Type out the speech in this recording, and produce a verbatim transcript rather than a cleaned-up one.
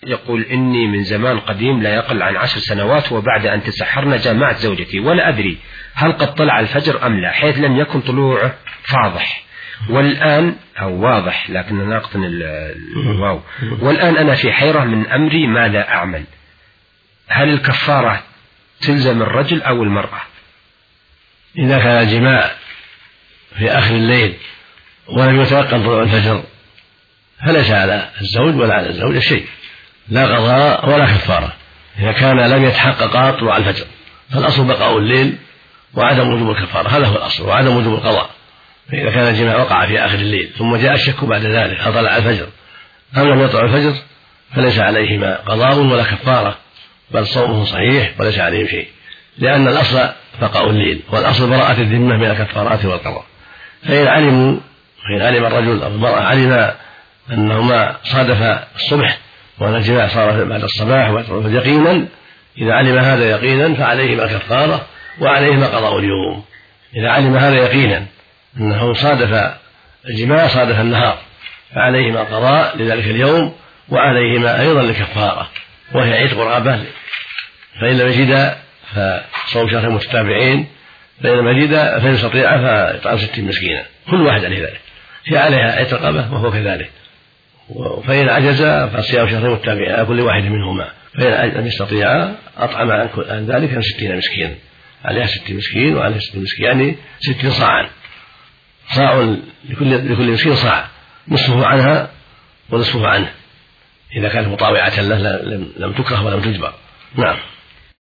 يقول إني من زمان قديم لا يقل عن عشر سنوات وبعد أن تسحرنا جامعت زوجتي ولا أدري هل قد طلع الفجر أم لا، حيث لم يكن طلوعه فاضح، والآن أو واضح لكن ناقص الواو، والآن أنا في حيرة من أمري ماذا أعمل؟ هل الكفارة تلزم الرجل أو المرأة؟ إذا كان الجماع في آخر الليل ولم يتيقن طلوع الفجر فليس على الزوج ولا على الزوجة شيء، لا قضاء ولا كفارة إذا كان لم يتحقق طلوع الفجر، فالأصل بقاء الليل وعدم وجوب الكفارة، هذا هو الأصل، وعدم وجوب القضاء. فإذا كان الجماع وقع في آخر الليل ثم جاء الشك بعد ذلك هل طلع الفجر أم لم يطلع الفجر فليس عليهما قضاء ولا كفارة، بل صومه صحيح وليس عليهم شيء، لأن الأصل بقاء الليل والأصل براءة الذمة من الكفارات والقضاء. فإن علموا فإن علم الرجل أو المرأة علم أنهما صادف الصبح وأن الجماع صار بعد الصباح يقينا، إذا علم هذا يقينا فعليهما كفارة وعليهما قضاء اليوم. إذا علم هذا يقينا أنه صادف الجماع صادف النهار فعليهما قضاء لذلك اليوم وعليهما أيضا الكفارة وهي عتق رقبة، فإن لم يجد فصوم شهر متتابعين، فإن لم يجد فإن يستطيع فإطعام ستين مسكينا، كل واحد عليه ذلك، هي عليها عتق رقبة وهو كذلك، فإن عجز فصيام شهر متتابعين على كل واحد منهما، فإن لم يستطيع أطعم عن ذلك عن ستين مسكينا، عليها ستين مسكين وعليها ستين مسكين، يعني ستين صاعا، صاع لكل لكل مسكين صاع، نصفه عنها ونصفه عنه إذا كانت مطاوعة له لم تكره ولم تجبر. نعم.